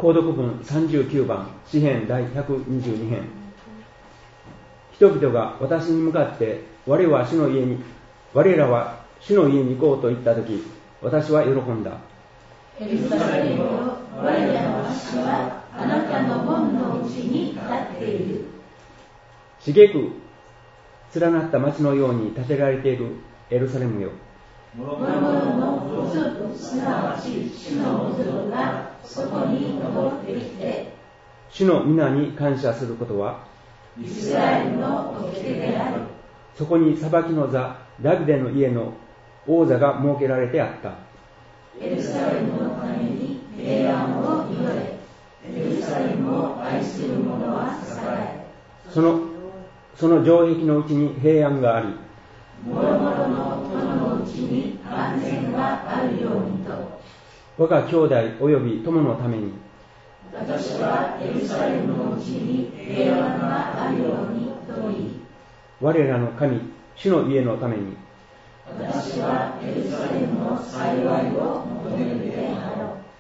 購読文39番、詩編第122編。人々が私に向かって、我らは主の家に行こうと言ったとき、私は喜んだ。 エルサレムよ、我らの足はあなたの門のうちに立っている。 茂く連なった町のように建てられているエルサレムよ。 諸々の部族、すなわち主の部族がそこに登ってきて、 主の皆に感謝することは、 イスラエルの掟である。 そこに裁きの座、ダビデの家の王座が設けられてあった。 エルサレムのために平安を祈れ。エルサレムを愛する者は栄え。 その城壁のうちに平安があり、 諸々の友のうちに安全があるようにと。 我が兄弟及び友のために、 私はエルサレムのうちに平安があるようにと言い、 我らの神、主の家のために、 私はエルサレムの幸いを求めるであろう。